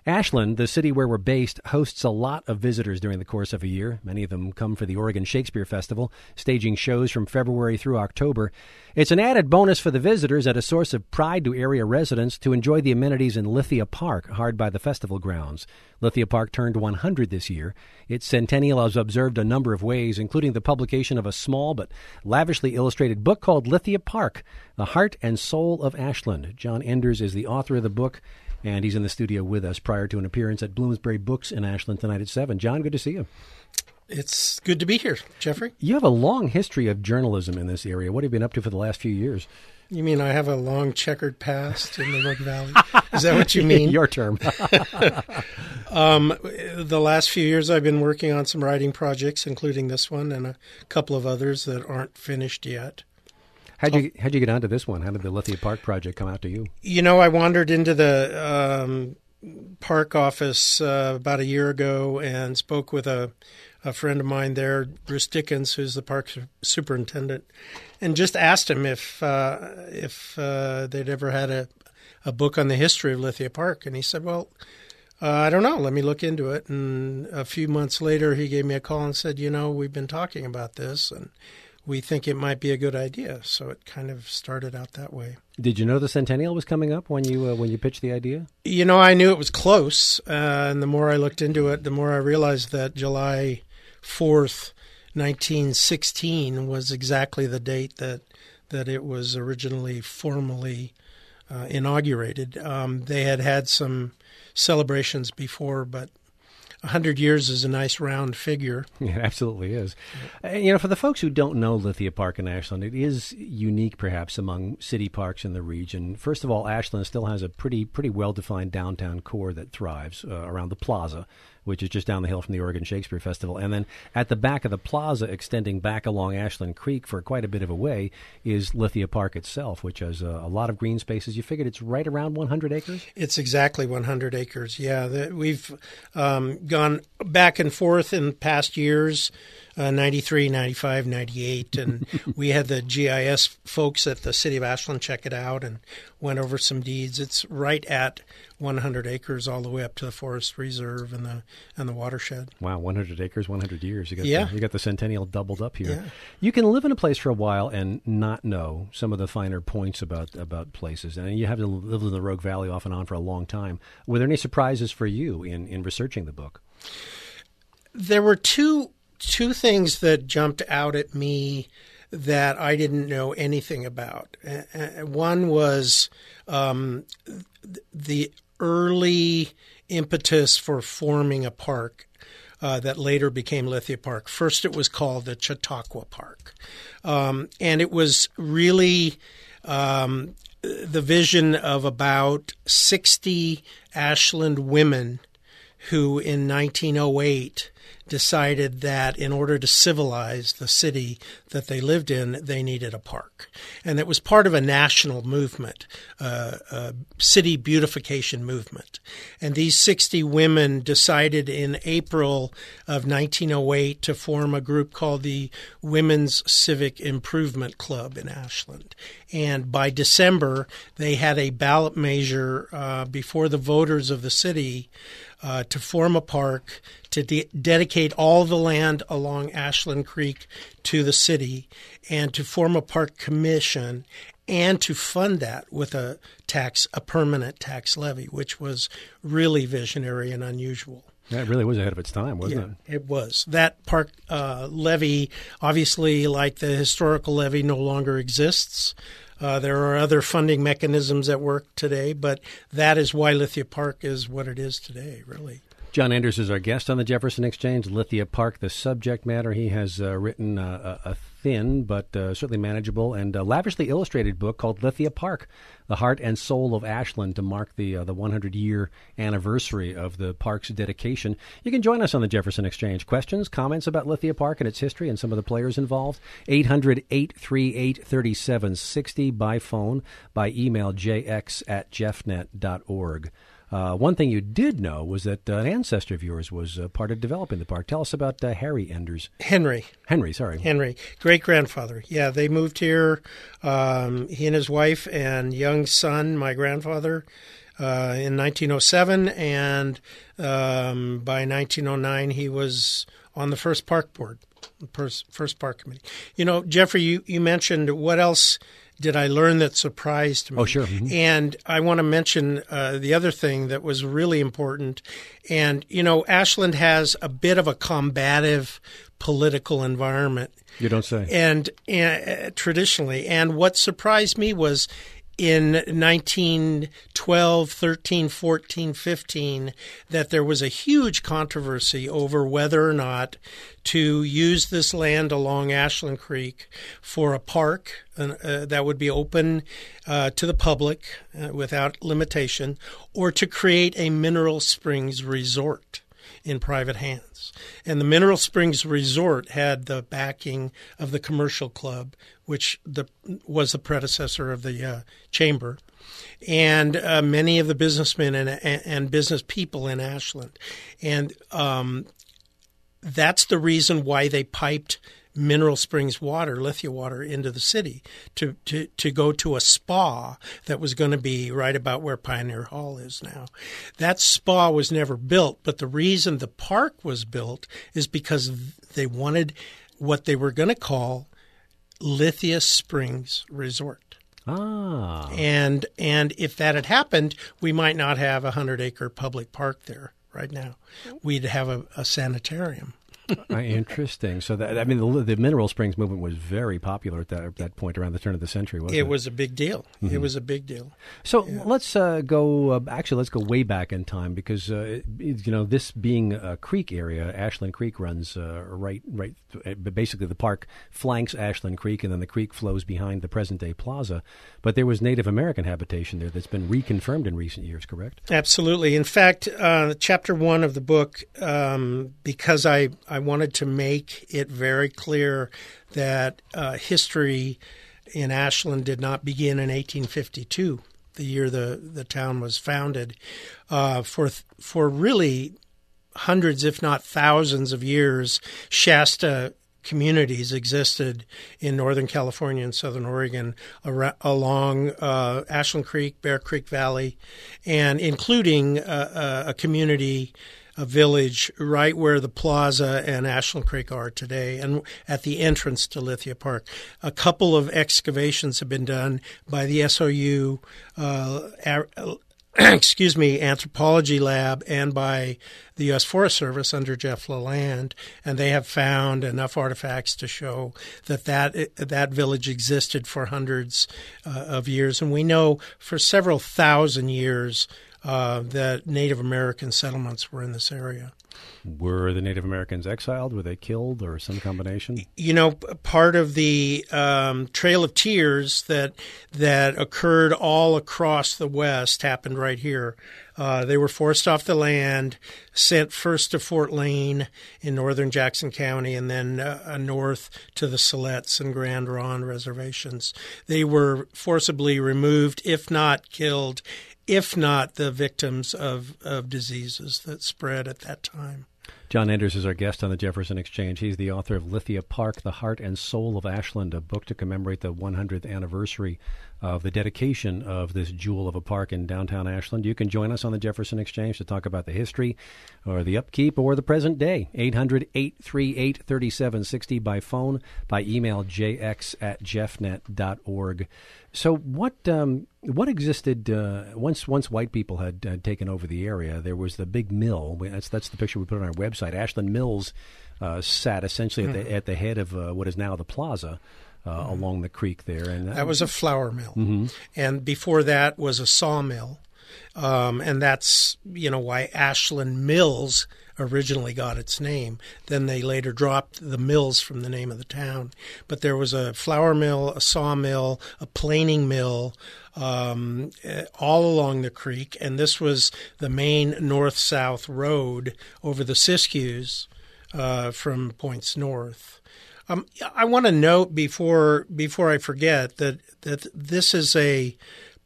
Ashland, the city where we're based, hosts a lot of visitors during the course of a year. Many of them come for the Oregon Shakespeare Festival, staging shows from February through October. It's an added bonus for the visitors and a source of pride to area residents to enjoy the amenities in Lithia Park, hard by the festival grounds. Lithia Park turned 100 this year. Its centennial is observed a number of ways, including the publication of a small but lavishly illustrated book called Lithia Park, The Heart and Soul of Ashland. John Enders is the author of the book, and he's in the studio with us prior to an appearance at Bloomsbury Books in Ashland tonight at 7. John, good to see you. It's good to be here, Jeffrey. You have a long history of journalism in this area. What have you been up to for the last few years? You mean I have a long checkered past in the Rogue Valley? Is that what you mean? Your term. The last few years I've been working on some writing projects, including this one and a couple of others that aren't finished yet. How'd you get onto this one? How did the Lithia Park project come out to you? You know, I wandered into the park office about a year ago and spoke with a friend of mine there, Bruce Dickens, who's the park superintendent, and just asked him if they'd ever had a book on the history of Lithia Park. And he said, well, I don't know. Let me look into it. And a few months later, he gave me a call and said, you know, we've been talking about this, and we think it might be a good idea. So it kind of started out that way. Did you know the centennial was coming up when you pitched the idea? You know, I knew it was close. And the more I looked into it, the more I realized that July 4th, 1916 was exactly the date that it was originally formally inaugurated. They had some celebrations before, but 100 years is a nice round figure. It absolutely is. You know, for the folks who don't know Lithia Park in Ashland, it is unique perhaps among city parks in the region. First of all, Ashland still has a pretty well-defined downtown core that thrives around the plaza, which is just down the hill from the Oregon Shakespeare Festival. And then at the back of the plaza, extending back along Ashland Creek for quite a bit of a way, is Lithia Park itself, which has a lot of green spaces. You figured it's right around 100 acres? It's exactly 100 acres, yeah. We've gone back and forth in past years, 93, 95, 98, and we had the GIS folks at the city of Ashland check it out and went over some deeds. It's right at 100 acres all the way up to the forest reserve and the watershed. Wow, 100 acres, 100 years. You got the centennial doubled up here. Yeah. You can live in a place for a while and not know some of the finer points about places. And you have to live in the Rogue Valley off and on for a long time. Were there any surprises for you in researching the book? There were two things that jumped out at me that I didn't know anything about. One was the early impetus for forming a park that later became Lithia Park. First, it was called the Chautauqua Park. And it was really the vision of about 60 Ashland women who in 1908 decided that in order to civilize the city that they lived in, they needed a park. And it was part of a national movement, a city beautification movement. And these 60 women decided in April of 1908 to form a group called the Women's Civic Improvement Club in Ashland. And by December, they had a ballot measure before the voters of the city to form a park, to dedicate all the land along Ashland Creek to the city, and to form a park commission, and to fund that with a permanent tax levy, which was really visionary and unusual. That really was ahead of its time, wasn't it? It was. That park levy, obviously, like the historical levy, no longer exists. There are other funding mechanisms at work today, but that is why Lithia Park is what it is today, really. John Enders is our guest on the Jefferson Exchange. Lithia Park, the subject matter. He has written a thin but certainly manageable and lavishly illustrated book called Lithia Park, The Heart and Soul of Ashland, to mark the 100-year anniversary of the park's dedication. You can join us on the Jefferson Exchange. Questions, comments about Lithia Park and its history and some of the players involved? 800-838-3760 by phone, by email, jx@jeffnet.org. One thing you did know was that an ancestor of yours was part of developing the park. Tell us about Harry Enders. Henry, great-grandfather. Yeah, they moved here. He and his wife and young son, my grandfather, in 1907, and by 1909 he was on the first park board, first park committee. Jeffrey, you mentioned what else did I learn that surprised me? Oh, sure. Mm-hmm. And I want to mention the other thing that was really important. And, Ashland has a bit of a combative political environment. You don't say. And traditionally. And what surprised me was in 1912, 13, 14, 15, that there was a huge controversy over whether or not to use this land along Ashland Creek for a park that would be open to the public without limitation, or to create a mineral springs resort in private hands. And the Mineral Springs Resort had the backing of the Commercial Club, which was the predecessor of the Chamber, and many of the businessmen and business people in Ashland. And that's the reason why they piped Mineral Springs water, Lithia water, into the city to go to a spa that was going to be right about where Pioneer Hall is now. That spa was never built, but the reason the park was built is because they wanted what they were going to call Lithia Springs Resort. Ah. And if that had happened, we might not have a 100-acre public park there right now. We'd have a sanitarium. Interesting. So the Mineral Springs movement was very popular at that point around the turn of the century, wasn't it? It was a big deal. Mm-hmm. It was a big deal. So let's go. Let's go way back in time, because this being a creek area, Ashland Creek runs right. Basically, the park flanks Ashland Creek, and then the creek flows behind the present-day plaza. But there was Native American habitation there that's been reconfirmed in recent years, correct? Absolutely. In fact, Chapter 1 of the book, because I wanted to make it very clear that history in Ashland did not begin in 1852, the year the town was founded. For really hundreds, if not thousands of years, Shasta communities existed in Northern California and Southern Oregon along Ashland Creek, Bear Creek Valley, and including a community, a village right where the plaza and Ashland Creek are today, and at the entrance to Lithia Park. A couple of excavations have been done by the SOU anthropology lab and by the U.S. Forest Service under Jeff Lalande, and they have found enough artifacts to show that village existed for hundreds of years. And we know for several thousand years that Native American settlements were in this area. Were the Native Americans exiled? Were they killed, or some combination? Part of the Trail of Tears that occurred all across the West happened right here. They were forced off the land, sent first to Fort Lane in northern Jackson County, and then north to the Siletz and Grand Ronde reservations. They were forcibly removed, if not killed, if not the victims of diseases that spread at that time. John Enders is our guest on the Jefferson Exchange. He's the author of Lithia Park, The Heart and Soul of Ashland, a book to commemorate the 100th anniversary of the dedication of this jewel of a park in downtown Ashland. You can join us on the Jefferson Exchange to talk about the history or the upkeep or the present day. 800-838-3760 by phone, by email, jx@jeffnet.org. So what existed once white people had taken over the area? There was the big mill. That's the picture we put on our website. Ashland Mills sat essentially at the head of what is now the plaza along the creek there. And that was a flour mill. Mm-hmm. And before that was a sawmill. And that's, why Ashland Mills originally got its name. Then they later dropped the mills from the name of the town. But there was a flour mill, a sawmill, a planing mill, all along the creek. And this was the main north-south road over the Siskiyous from points north. I want to note before I forget that this is a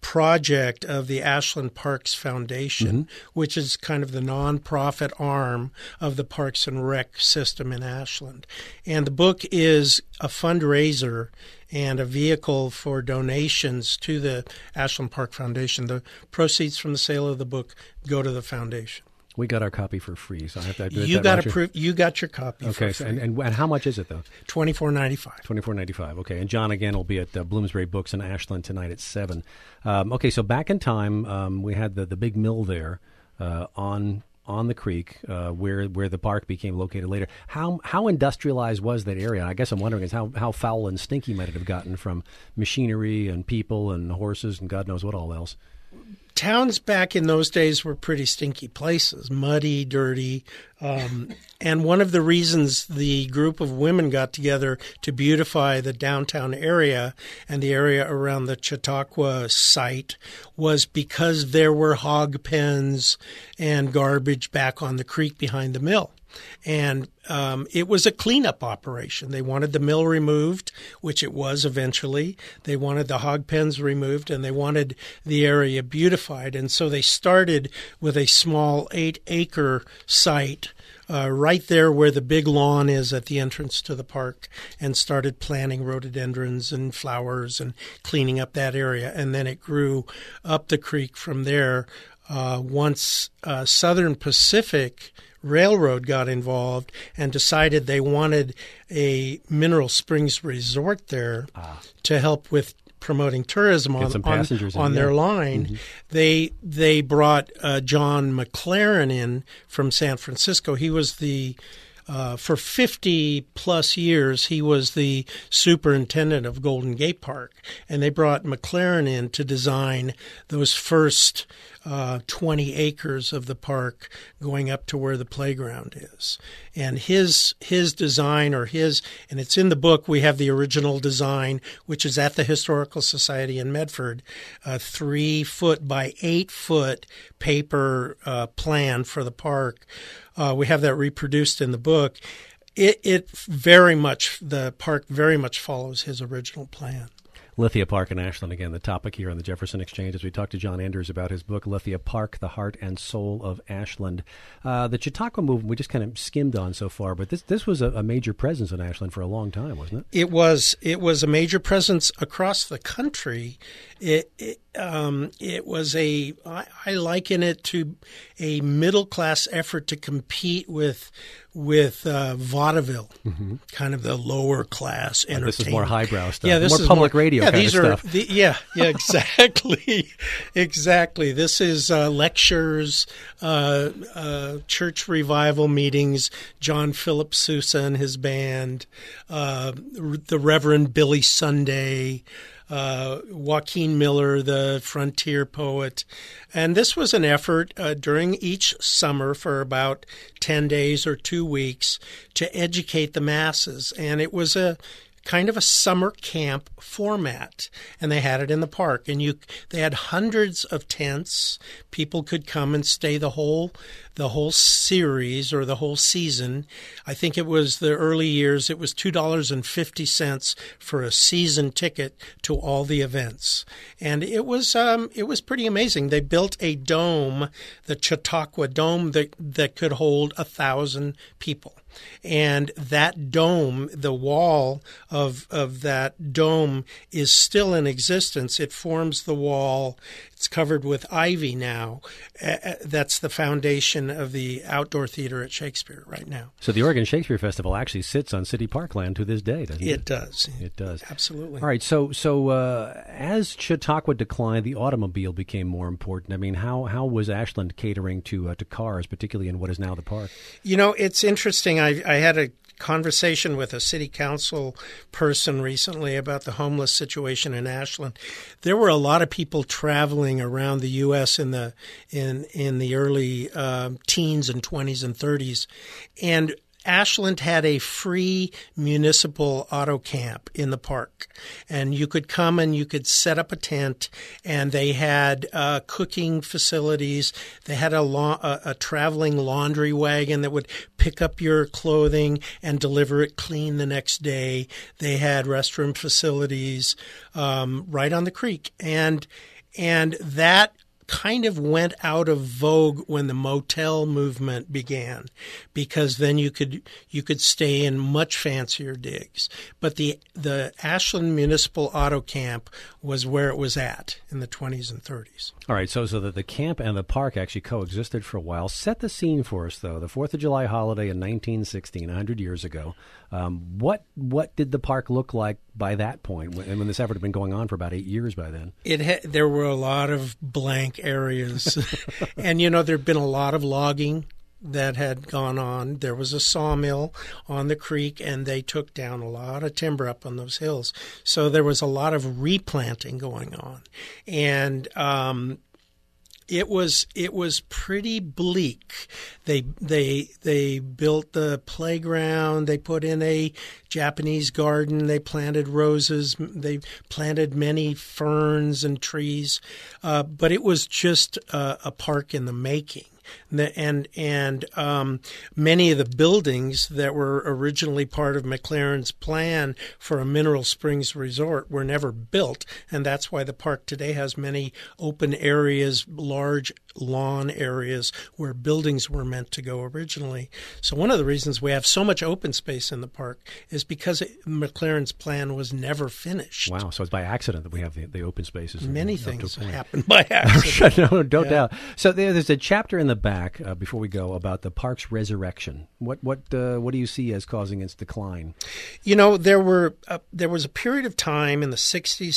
project of the Ashland Parks Foundation, which is kind of the nonprofit arm of the Parks and Rec system in Ashland. And the book is a fundraiser and a vehicle for donations to the Ashland Park Foundation. The proceeds from the sale of the book go to the foundation. We got our copy for free, so I have to admit you got your copy. Okay, for free. And how much is it though? $24.95. $24.95. Okay, and John again will be at Bloomsbury Books in Ashland tonight at 7. Okay, so back in time, we had the big mill there on the creek where the park became located later. How industrialized was that area? I guess I'm wondering is how foul and stinky might it have gotten from machinery and people and horses and God knows what all else. Towns back in those days were pretty stinky places, muddy, dirty. And one of the reasons the group of women got together to beautify the downtown area and the area around the Chautauqua site was because there were hog pens and garbage back on the creek behind the mill. And it was a cleanup operation. They wanted the mill removed, which it was eventually. They wanted the hog pens removed, and they wanted the area beautified. And so they started with a small 8-acre site right there where the big lawn is at the entrance to the park, and started planting rhododendrons and flowers and cleaning up that area. And then it grew up the creek from there. Once Southern Pacific Railroad got involved and decided they wanted a Mineral Springs resort there to help with promoting tourism on their line. They brought John McLaren in from San Francisco. He was for 50 plus years, he was the superintendent of Golden Gate Park, and they brought McLaren in to design those first 20 acres of the park going up to where the playground is. And his design, and it's in the book, we have the original design, which is at the Historical Society in Medford, a 3-foot by 8-foot paper plan for the park. We have that reproduced in the book. The park very much follows his original plan. Lithia Park in Ashland, again, the topic here on the Jefferson Exchange as we talk to John Enders about his book, Lithia Park, The Heart and Soul of Ashland. The Chautauqua movement we just kind of skimmed on so far, but this was a major presence in Ashland for a long time, wasn't it? It was a major presence across the country. It was I liken it to a middle-class effort to compete with vaudeville, kind of the lower class entertainment. This is more highbrow stuff. Yeah, this more is public radio kind of stuff. Exactly. Exactly. This is lectures, church revival meetings, John Philip Sousa and his band, the Reverend Billy Sunday, Joaquin Miller, the frontier poet. And this was an effort during each summer for about 10 days or 2 weeks to educate the masses. And it was a kind of a summer camp format, and they had it in the park. And they had hundreds of tents. People could come and stay the whole series or the whole season. I think it was the early years. It was $2.50 for a season ticket to all the events, and it was pretty amazing. They built a dome, the Chautauqua Dome, that could hold 1,000 people. And that dome, the wall of that dome is still in existence. It forms the wall. It's covered with ivy now. That's the foundation of the outdoor theater at Shakespeare right now. So the Oregon Shakespeare Festival actually sits on city parkland to this day, doesn't it? It does. It does. Absolutely. All right. So as Chautauqua declined, the automobile became more important. I mean, how was Ashland catering to cars, particularly in what is now the park? You know, it's interesting. I had a conversation with a city council person recently about the homeless situation in Ashland. There were a lot of people traveling around the U.S. in the early teens and 20s and 30s, and Ashland had a free municipal auto camp in the park, and you could come and you could set up a tent, and they had cooking facilities. They had a traveling laundry wagon that would pick up your clothing and deliver it clean the next day. They had restroom facilities right on the creek, and And that kind of went out of vogue when the motel movement began, because then you could stay in much fancier digs. But the Ashland Municipal Auto Camp was where it was at in the 20s and 30s. All right, so that the camp and the park actually coexisted for a while. Set the scene for us, though. The 4th of July holiday in 1916, 100 years ago. What did the park look like by that point, when this effort had been going on for about 8 years by then? There were a lot of blank areas. And, there had been a lot of logging that had gone on. There was a sawmill on the creek, and they took down a lot of timber up on those hills. So there was a lot of replanting going on. And it was pretty bleak. They built the playground. They put in a Japanese garden. They planted roses. They planted many ferns and trees. But it was just a park in the making. And many of the buildings that were originally part of McLaren's plan for a Mineral Springs resort were never built, and that's why the park today has many open areas, large lawn areas where buildings were meant to go originally. So one of the reasons we have so much open space in the park is because McLaren's plan was never finished. Wow, so it's by accident that we have the open spaces. Many things happen by accident. No doubt. So there's a chapter in the back, before we go, about the park's resurrection. What do you see as causing its decline? There was a period of time in the 60s,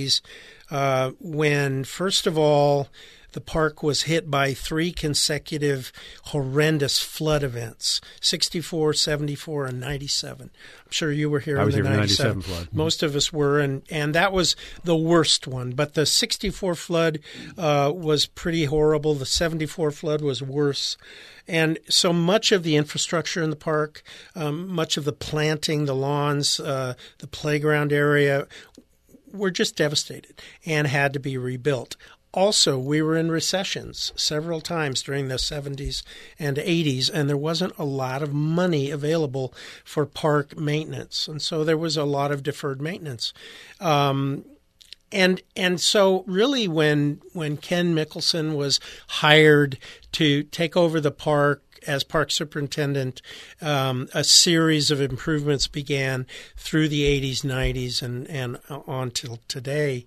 70s when, first of all, the park was hit by 3 consecutive horrendous flood events, 64, 74, and 97. I'm sure you were here in the 97 flood. Most of us were, and that was the worst one. But the 64 flood was pretty horrible. The 74 flood was worse. And so much of the infrastructure in the park, much of the planting, the lawns, the playground area, were just devastated and had to be rebuilt. Also, we were in recessions several times during the 70s and 80s, and there wasn't a lot of money available for park maintenance. And so there was a lot of deferred maintenance. And so really when Ken Mickelson was hired to take over the park as park superintendent, a series of improvements began through the 80s, 90s, and on till today.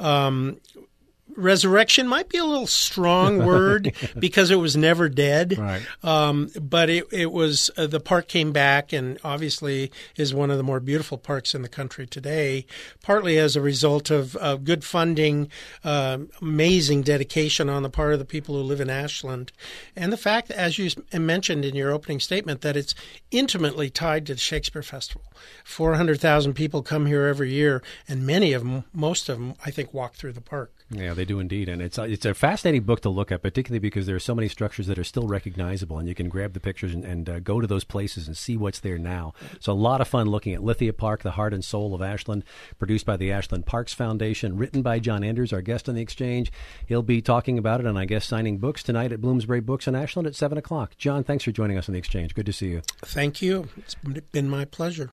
Resurrection might be a little strong word because it was never dead. Right. But it was the park came back and obviously is one of the more beautiful parks in the country today, partly as a result of good funding, amazing dedication on the part of the people who live in Ashland, and the fact that, as you mentioned in your opening statement, that it's intimately tied to the Shakespeare Festival. 400,000 people come here every year, and most of them, I think, walk through the park. Yeah, they do indeed, and it's a fascinating book to look at, particularly because there are so many structures that are still recognizable, and you can grab the pictures and go to those places and see what's there now. So a lot of fun looking at Lithia Park, the heart and soul of Ashland, produced by the Ashland Parks Foundation, written by John Enders, our guest on The Exchange. He'll be talking about it and, I guess, signing books tonight at Bloomsbury Books in Ashland at 7 o'clock. John, thanks for joining us on The Exchange. Good to see you. Thank you. It's been my pleasure.